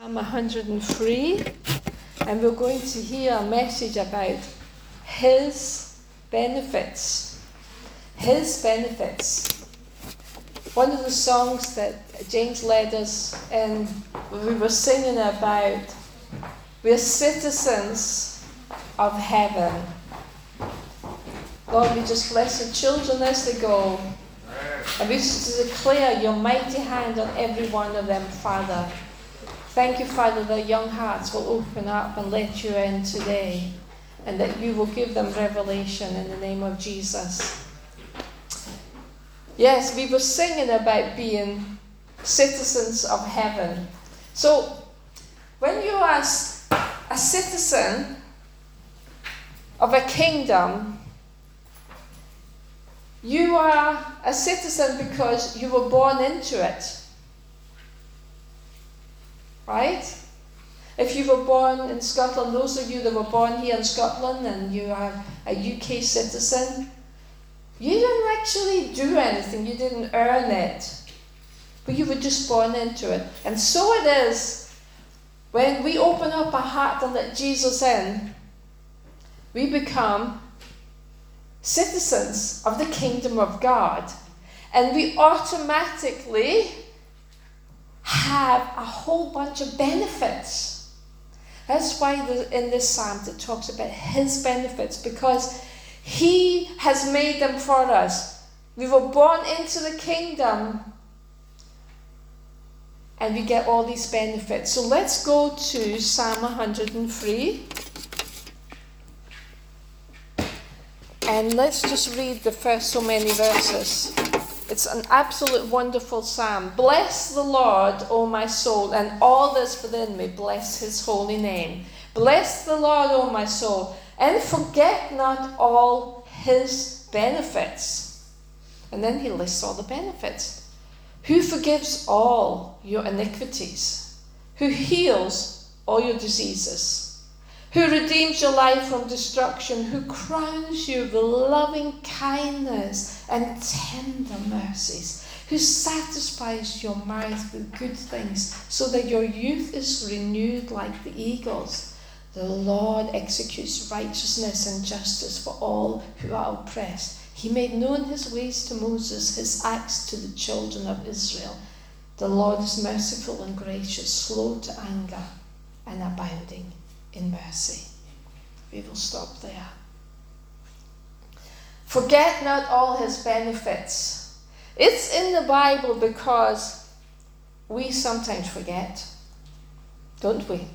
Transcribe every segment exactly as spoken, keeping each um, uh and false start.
I'm one hundred three, and we're going to hear a message about His benefits. His benefits. One of the songs that James led us in, we were singing about, we're citizens of heaven. Lord, we just bless the children as they go. And we just declare your mighty hand on every one of them, Father. Thank you, Father, that young hearts will open up and let you in today, and that you will give them revelation in the name of Jesus. Yes, we were singing about being citizens of heaven. So, when you are a citizen of a kingdom, you are a citizen because you were born into it. Right? If you were born in Scotland, those of you that were born here in Scotland and you are a U K citizen, you didn't actually do anything, you didn't earn it, but you were just born into it. And so it is, when we open up our heart and let Jesus in, we become citizens of the kingdom of God, and we automatically have a whole bunch of benefits. That's why the, in this psalm it talks about His benefits, because He has made them for us. We were born into the kingdom and we get all these benefits. So let's go to Psalm one hundred three. And let's just read the first so many verses. It's an absolute wonderful psalm. Bless the Lord, O my soul, and all that's within me. Bless His holy name. Bless the Lord, O my soul, and forget not all His benefits. And then he lists all the benefits. Who forgives all your iniquities? Who heals all your diseases? Who redeems your life from destruction, who crowns you with loving kindness and tender mercies, who satisfies your mouth with good things, so that your youth is renewed like the eagles. The Lord executes righteousness and justice for all who are oppressed. He made known His ways to Moses, His acts to the children of Israel. The Lord is merciful and gracious, slow to anger, and abounding in mercy. We will stop there. Forget not all His benefits. It's in the Bible because we sometimes forget, don't we?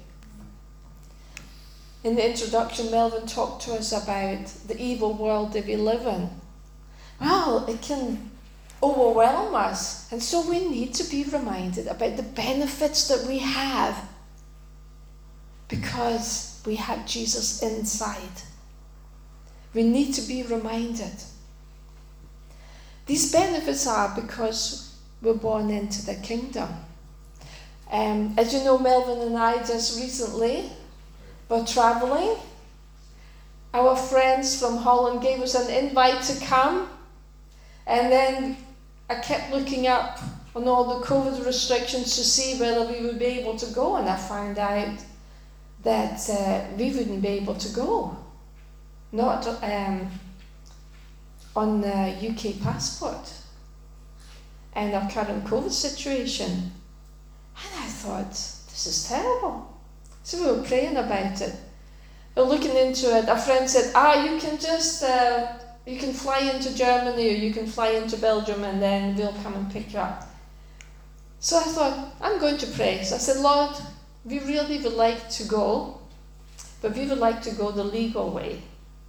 In the introduction, Melvin talked to us about the evil world that we live in. Well, it can overwhelm us, and so we need to be reminded about the benefits that we have, because we have Jesus inside. We need to be reminded. These benefits are because we're born into the kingdom. Um, as you know, Melvin and I just recently were travelling. Our friends from Holland gave us an invite to come, and then I kept looking up on all the COVID restrictions to see whether we would be able to go, and I found out that uh, we wouldn't be able to go, not um, on the U K passport and our current COVID situation. And I thought, this is terrible. So we were praying about it. We were looking into it. A friend said, ah, you can just, uh, you can fly into Germany or you can fly into Belgium and then we'll come and pick you up. So I thought, I'm going to pray. So I said, Lord, we really would like to go, but we would like to go the legal way.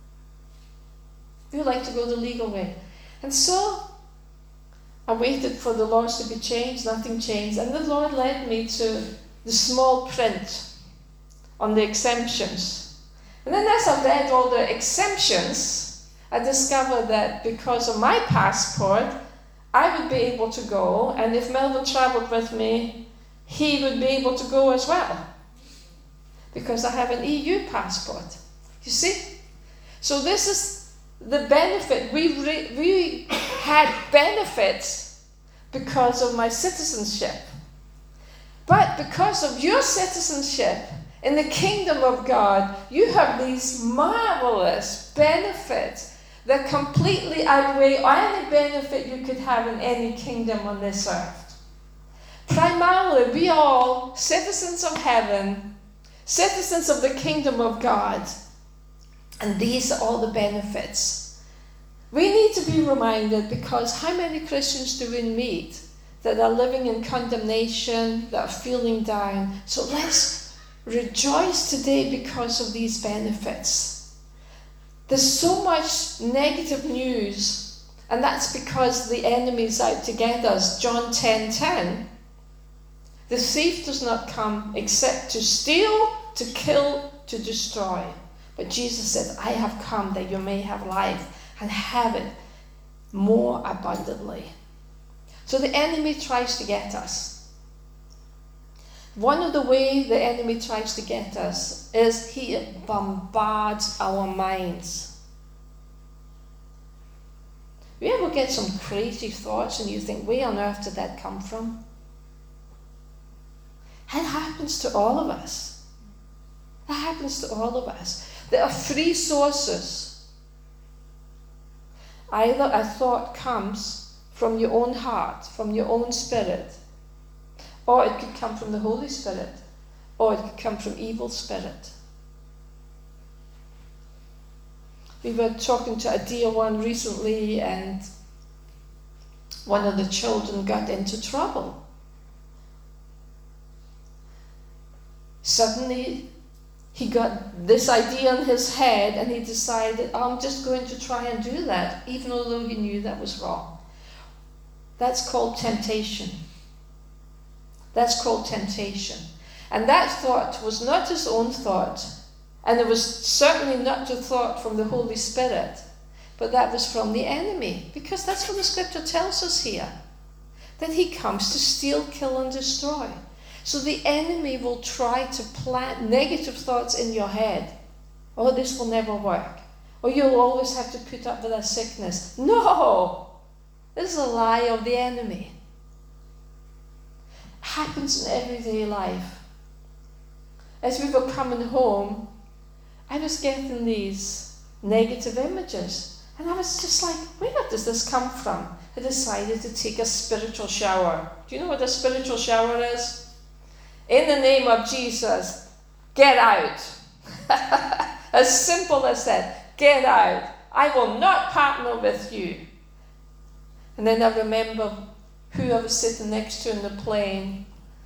We would like to go the legal way. And so I waited for the laws to be changed, nothing changed, and the Lord led me to the small print on the exemptions. And then as I read all the exemptions, I discovered that because of my passport, I would be able to go, and if Melvin travelled with me, he would be able to go as well, because I have an E U passport. You see? So this is the benefit. We, re- we had benefits because of my citizenship. But because of your citizenship in the kingdom of God, you have these marvelous benefits that completely outweigh any benefit you could have in any kingdom on this earth. Primarily, we are all citizens of heaven, citizens of the kingdom of God, and these are all the benefits. We need to be reminded, because how many Christians do we meet that are living in condemnation, that are feeling down? So let's rejoice today because of these benefits. There's so much negative news, and that's because the enemy's out to get us. John ten ten. The thief does not come except to steal, to kill, to destroy. But Jesus said, I have come that you may have life and have it more abundantly. So the enemy tries to get us. One of the ways the enemy tries to get us is he bombards our minds. You ever get some crazy thoughts and you think, where on earth did that come from? It happens to all of us. It happens to all of us. There are three sources. Either a thought comes from your own heart, from your own spirit, or it could come from the Holy Spirit, or it could come from evil spirit. We were talking to a dear one recently, and one of the children got into trouble. Suddenly, he got this idea in his head, and he decided, I'm just going to try and do that, even although he knew that was wrong. That's called temptation. That's called temptation. And that thought was not his own thought, and it was certainly not a thought from the Holy Spirit, but that was from the enemy, because that's what the scripture tells us here, that he comes to steal, kill, and destroy. So the enemy will try to plant negative thoughts in your head. Oh, this will never work. Or you'll always have to put up with a sickness. No! This is a lie of the enemy. It happens in everyday life. As we were coming home, I was getting these negative images. And I was just like, where does this come from? I decided to take a spiritual shower. Do you know what a spiritual shower is? In the name of Jesus, get out. As simple as that. Get out. I will not partner with you. And then I remember who I was sitting next to in the plane.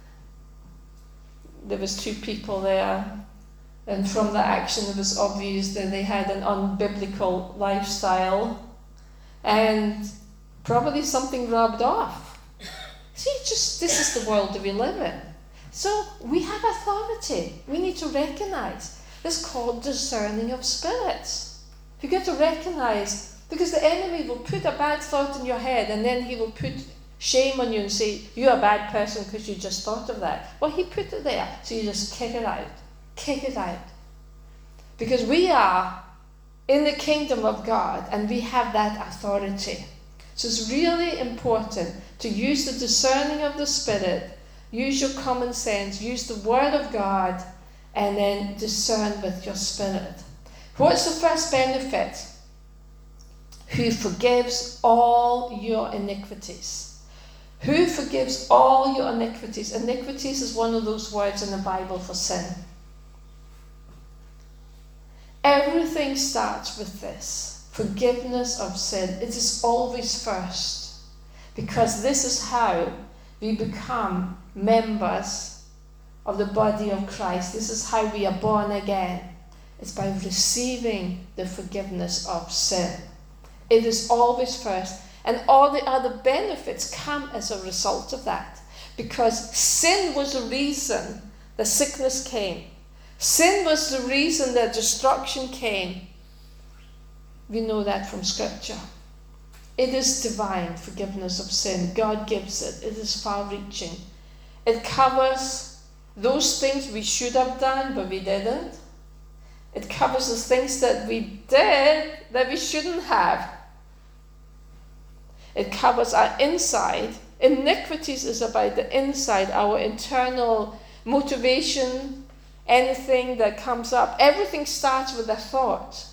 There was two people there. And from the action it was obvious that they had an unbiblical lifestyle. And probably something rubbed off. See, just this is the world that we live in. So we have authority. We need to recognize. It's called discerning of spirits. You get to recognize, because the enemy will put a bad thought in your head, and then he will put shame on you and say, you're a bad person because you just thought of that. Well, he put it there, so you just kick it out. Kick it out. Because we are in the kingdom of God, and we have that authority. So it's really important to use the discerning of the Spirit. Use your common sense, use the word of God, and then discern with your spirit. What's the first benefit? Who forgives all your iniquities. Who forgives all your iniquities? Iniquities is one of those words in the Bible for sin. Everything starts with this. Forgiveness of sin. It is always first. Because this is how we become members of the body of Christ. This is how we are born again. It's by receiving the forgiveness of sin. It is always first. And all the other benefits come as a result of that. Because sin was the reason the sickness came. Sin was the reason that destruction came. We know that from Scripture. It is divine forgiveness of sin. God gives it. It is far-reaching. It covers those things we should have done, but we didn't. It covers the things that we did that we shouldn't have. It covers our inside iniquities is about the inside, our internal motivation, anything that comes up. Everything starts with a thought.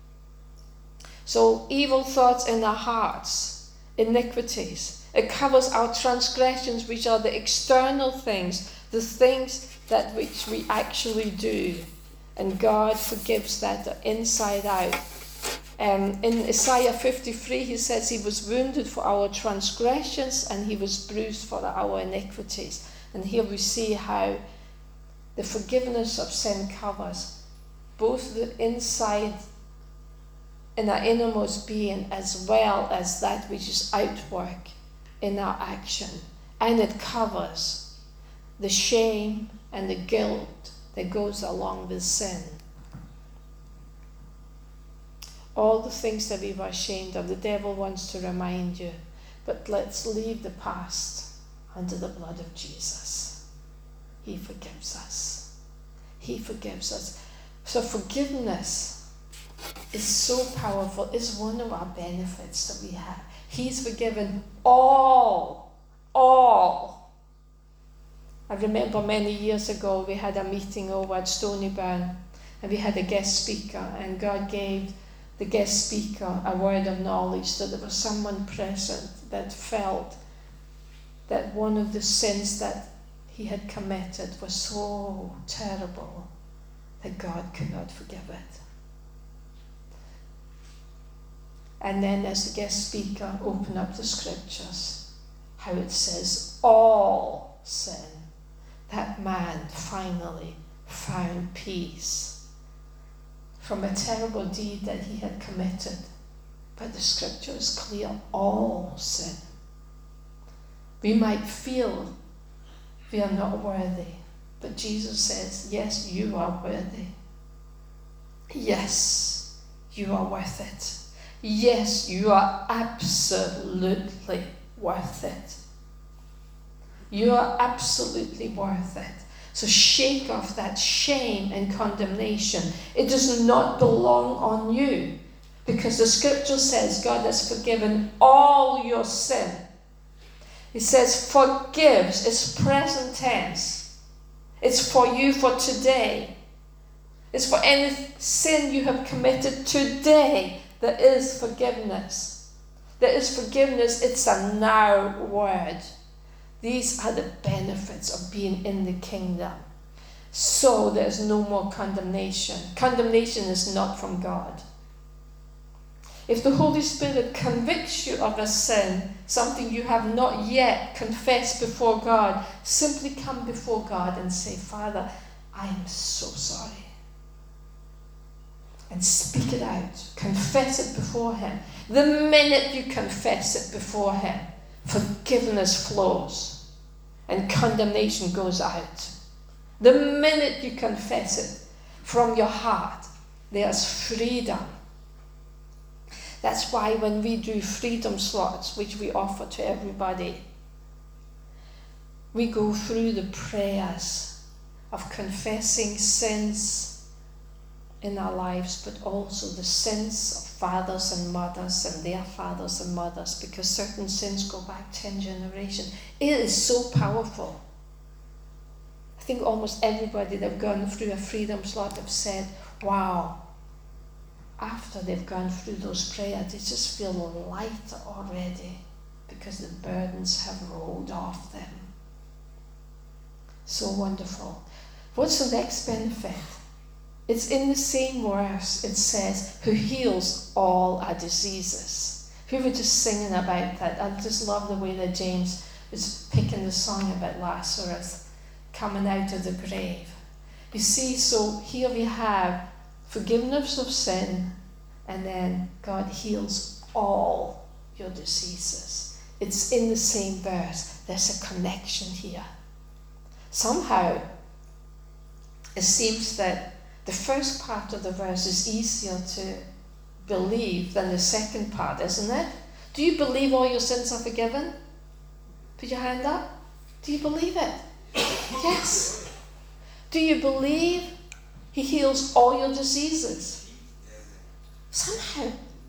So evil thoughts in our hearts, iniquities. It covers our transgressions, which are the external things, the things that which we actually do. And God forgives that inside out. Um, in Isaiah fifty-three, he says he was wounded for our transgressions and he was bruised for our iniquities. And here we see how the forgiveness of sin covers both the inside in our innermost being as well as that which is outward in our action. And it covers the shame and the guilt that goes along with sin. All the things that we were ashamed of, the devil wants to remind you. But let's leave the past under the blood of Jesus. He forgives us. He forgives us. So forgiveness is so powerful. It's one of our benefits that we have. He's forgiven all, all. I remember many years ago we had a meeting over at Stonyburn and we had a guest speaker, and God gave the guest speaker a word of knowledge that there was someone present that felt that one of the sins that he had committed was so terrible that God could not forgive it. And then as the guest speaker opened up the scriptures, how it says all sin, that man finally found peace from a terrible deed that he had committed. But the scripture is clear, all sin. We might feel we are not worthy, but Jesus says, yes, you are worthy. Yes, you are worth it. Yes, you are absolutely worth it. You are absolutely worth it. So shake off that shame and condemnation. It does not belong on you, because the scripture says God has forgiven all your sin. It says forgives. It's present tense. It's for you for today. It's for any sin you have committed today. There is forgiveness. There is forgiveness. It's a now word. These are the benefits of being in the kingdom. So there's no more condemnation. Condemnation is not from God. If the Holy Spirit convicts you of a sin, something you have not yet confessed before God, simply come before God and say, Father, I am so sorry. And speak it out. Confess it before Him. The minute you confess it before Him, forgiveness flows and condemnation goes out. The minute you confess it from your heart, there's freedom. That's why when we do freedom slots, which we offer to everybody, we go through the prayers of confessing sins in our lives, but also the sins of fathers and mothers and their fathers and mothers, because certain sins go back ten generations. It is so powerful. I think almost everybody that have gone through a freedom slot have said, wow, after they've gone through those prayers, they just feel lighter already because the burdens have rolled off them. So wonderful. What's the next benefit? It's in the same verse. It says, who heals all our diseases. We were just singing about that. I just love the way that James was picking the song about Lazarus coming out of the grave. You see, so here we have forgiveness of sin, and then God heals all your diseases. It's in the same verse. There's a connection here. Somehow, it seems that the first part of the verse is easier to believe than the second part, isn't it? Do you believe all your sins are forgiven? Put your hand up. Do you believe it? Yes. Do you believe He heals all your diseases? Somehow,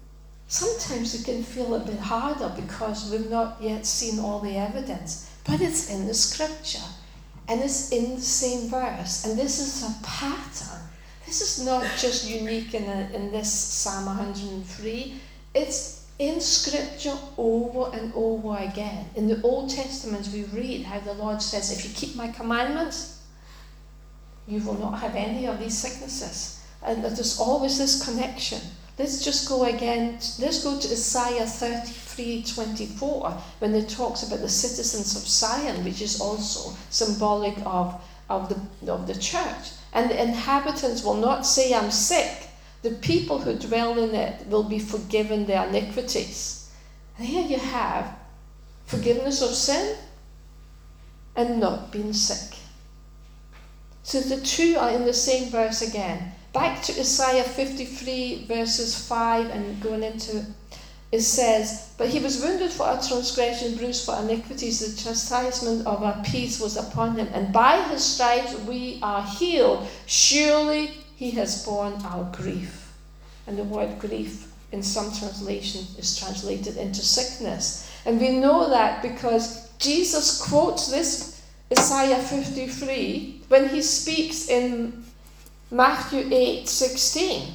sometimes it can feel a bit harder because we've not yet seen all the evidence. But it's in the scripture. And it's in the same verse. And this is a pattern. This is not just unique in, a, in this Psalm one hundred three. It's in scripture over and over again. In the Old Testament we read how the Lord says, if you keep my commandments, you will not have any of these sicknesses. And there's always this connection. Let's just go again. Let's go to Isaiah thirty-three twenty-four, when it talks about the citizens of Zion, which is also symbolic of, of, the, of the church. And the inhabitants will not say, I'm sick. The people who dwell in it will be forgiven their iniquities. And here you have forgiveness of sin and not being sick. So the two are in the same verse again. Back to Isaiah fifty-three verses five and going into, it says, but he was wounded for our transgression, bruised for iniquities, the chastisement of our peace was upon him, and by his stripes we are healed. Surely he has borne our grief. And the word grief in some translation is translated into sickness. And we know that because Jesus quotes this Isaiah fifty-three when he speaks in Matthew eight sixteen.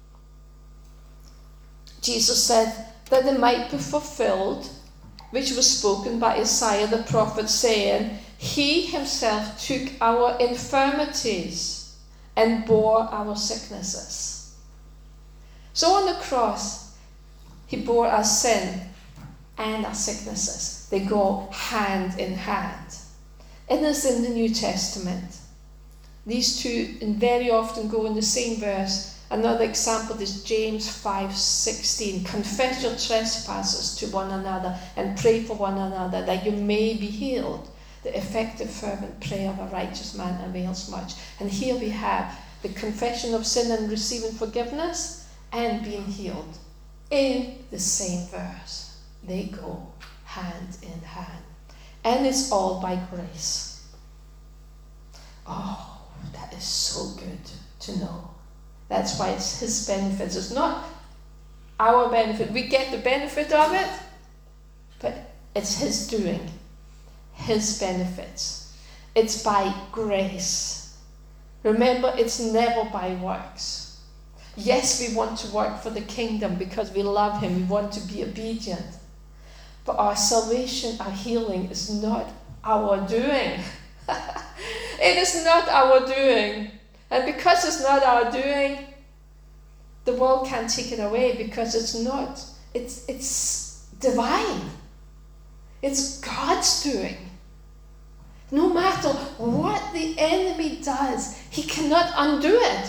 Jesus said that it might be fulfilled, which was spoken by Isaiah the prophet, saying, he himself took our infirmities and bore our sicknesses. So on the cross, he bore our sin and our sicknesses. They go hand in hand. It is in the New Testament. These two very often go in the same verse. Another example is James five sixteen. Confess your trespasses to one another and pray for one another that you may be healed. The effective fervent prayer of a righteous man avails much. And here we have the confession of sin and receiving forgiveness and being healed in the same verse. They go hand in hand. And it's all by grace. Oh, that is so good to know. That's why it's his benefits. It's not our benefit. We get the benefit of it, but it's his doing, his benefits. It's by grace. Remember, it's never by works. Yes, we want to work for the kingdom because we love him. We want to be obedient. But our salvation, our healing is not our doing. It is not our doing. And because it's not our doing, the world can't take it away because it's not, it's, it's divine. It's God's doing. No matter what the enemy does, he cannot undo it.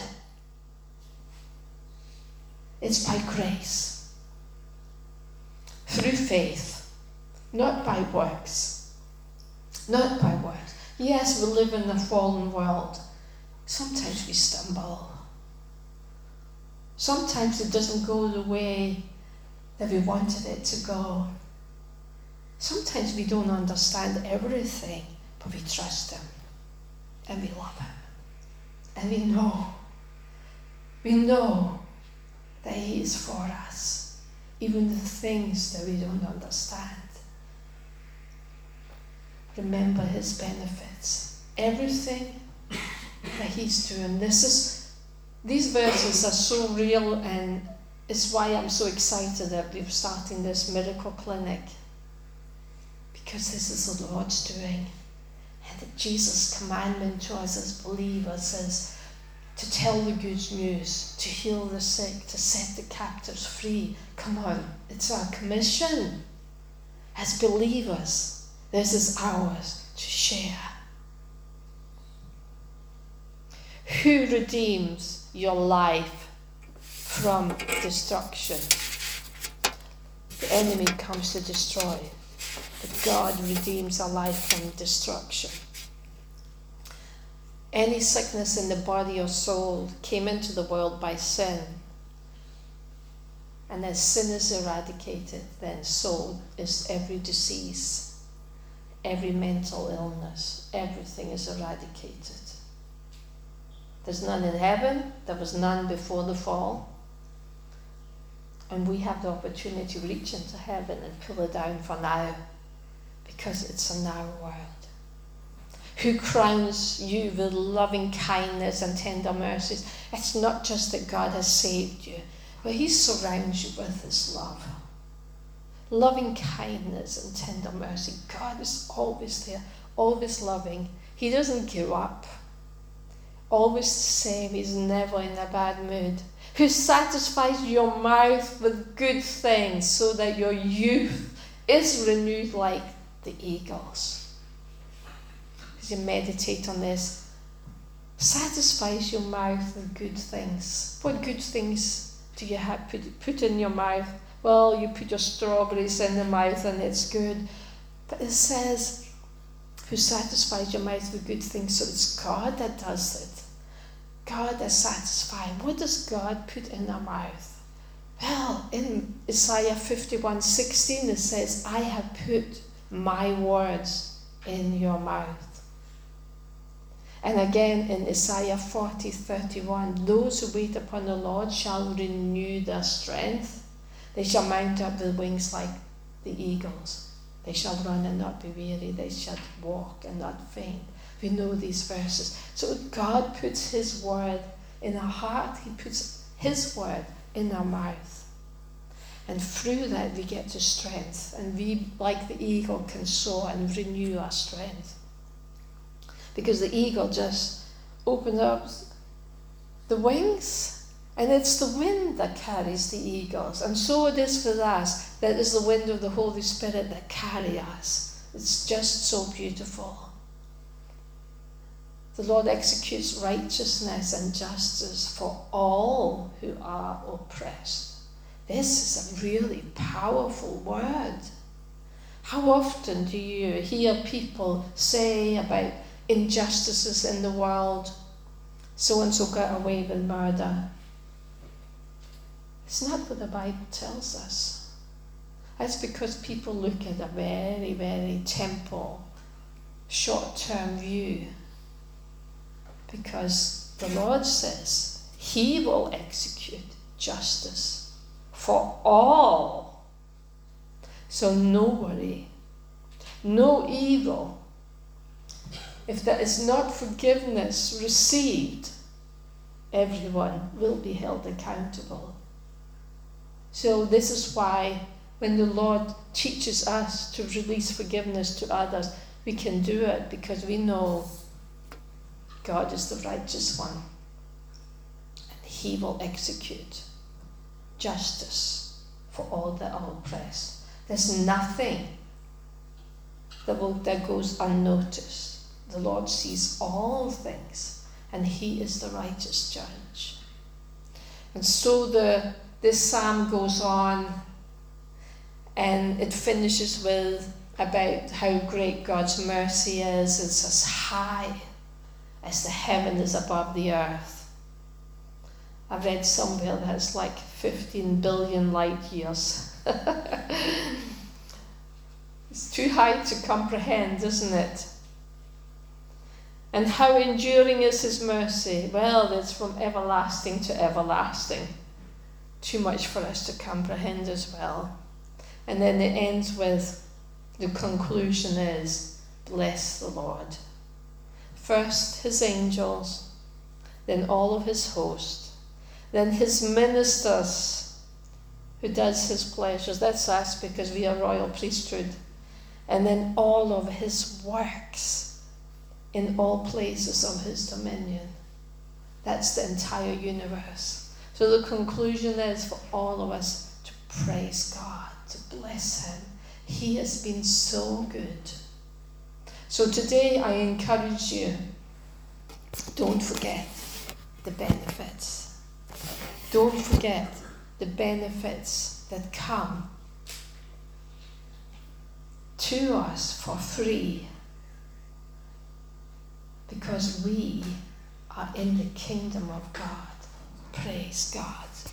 It's by grace. Through faith. Not by works. Not by works. Yes, we live in a fallen world. Sometimes we stumble. Sometimes it doesn't go the way that we wanted it to go. Sometimes we don't understand everything, but we trust him. And we love him. And we know. We know that he is for us. Even the things that we don't understand. Remember his benefits. Everything that he's doing. This is, these verses are so real, and it's why I'm so excited that we're starting this miracle clinic. Because this is the Lord's doing. And that Jesus' commandment to us as believers is to tell the good news, to heal the sick, to set the captives free. Come on, it's our commission. As believers, this is ours to share. Who redeems your life from destruction? The enemy comes to destroy, but God redeems our life from destruction. Any sickness in the body or soul came into the world by sin. And as sin is eradicated, then so is every disease, every mental illness, everything is eradicated. There's none in heaven, there was none before the fall. And we have the opportunity to reach into heaven and pull it down for now, because it's a now world. Who crowns you with loving kindness and tender mercies. It's not just that God has saved you, but he surrounds you with his love. Loving kindness and tender mercy. God is always there, always loving. He doesn't give up. Always the same. He's never in a bad mood. Who satisfies your mouth with good things, so that your youth is renewed like the eagles. As you meditate on this, satisfies your mouth with good things. What good things do you have put, put in your mouth? Well, you put your strawberries in the mouth and it's good. But it says, who satisfies your mouth with good things. So it's God that does it. God is satisfying. What does God put in our mouth? Well, in Isaiah fifty-one sixteen it says, I have put my words in your mouth. And again in Isaiah forty thirty-one, those who wait upon the Lord shall renew their strength. They shall mount up with wings like the eagles. They shall run and not be weary. They shall walk and not faint. We know these verses. So God puts his word in our heart. He puts his word in our mouth. And through that we get to strength. And we, like the eagle, can soar and renew our strength. Because the eagle just opens up the wings. And it's the wind that carries the eagles. And so it is for us. That is the wind of the Holy Spirit that carries us. It's just so beautiful. The Lord executes righteousness and justice for all who are oppressed. This is a really powerful word. How often do you hear people say about injustices in the world? So-and-so got away with murder. It's not what the Bible tells us. That's because people look at a very, very temporal, short-term view. Because the Lord says he will execute justice for all. So no worry, no evil. If there is not forgiveness received, everyone will be held accountable. So this is why when the Lord teaches us to release forgiveness to others, we can do it because we know God is the righteous one, and he will execute justice for all that are oppressed. There's nothing that, will, that goes unnoticed. The Lord sees all things, and he is the righteous judge. And so the this psalm goes on, and it finishes with about how great God's mercy is. It's as high as the heaven is above the earth. I read somewhere that it's like fifteen billion light years. It's too high to comprehend, isn't it? And how enduring is his mercy? Well, it's from everlasting to everlasting. Too much for us to comprehend as well. And then it ends with, the conclusion is, bless the Lord. First his angels, then all of his host, then his ministers who does his pleasures. That's us because we are royal priesthood. And then all of his works in all places of his dominion. That's the entire universe. So the conclusion is for all of us to praise God, to bless him. He has been so good. So today I encourage you, don't forget the benefits. Don't forget the benefits that come to us for free, because we are in the kingdom of God. Praise God.